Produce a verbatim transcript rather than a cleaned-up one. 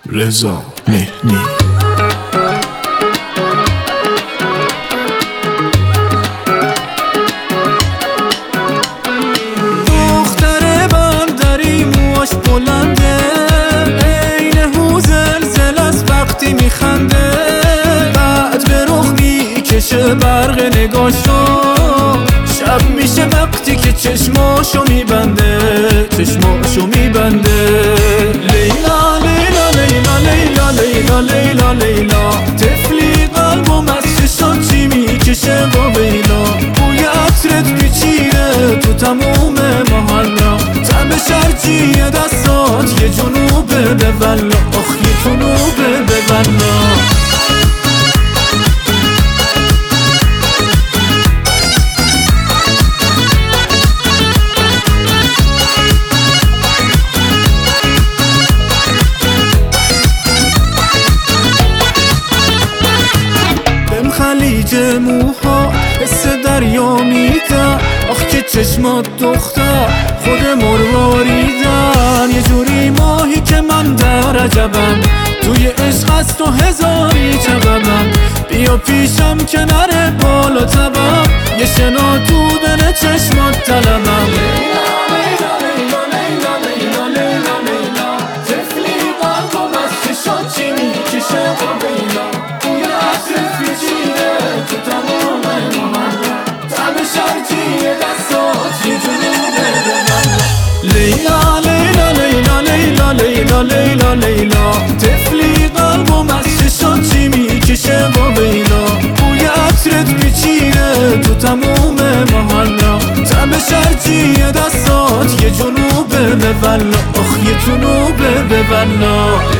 رضا مهنی. دختر بندری موهاش بلنده، عین هو زلزل از وقتی میخنده، بعد به رخ میکشه برق نگاشو، شب میشه وقتی که چشماشو میبنده چشماشو میبنده. لیلا لیلا لیلا لیلا لیلا لیلا لیلا، طفلی قلبم از چشات چی میکشه با بیلا، بوی عطرت پیچیده تو تموم محلا، تب شرجی دستات یه جنوبه به ولا، آخ یه جنوبه به ولا. خلیج موها حس دریا میدن، آخ که چشمات دختر خود مرواریدن، یه جوری ماهی که من در عجبم، توی عشق از تو هزاری چقبم، بیا پیشم که نره بالا تبم، یه شنا تو دل چشمات طلبم. لیلا لیلا لیلا لیلا لیلا لیلا لیلا، طفلی قلبم از چشات چی میکشه با بیلا، بوی عطرت پیچیده تو تموم محلا، تب شرجی دستات یه جنوبه به ولا، آخ یه جنوبه به ولا.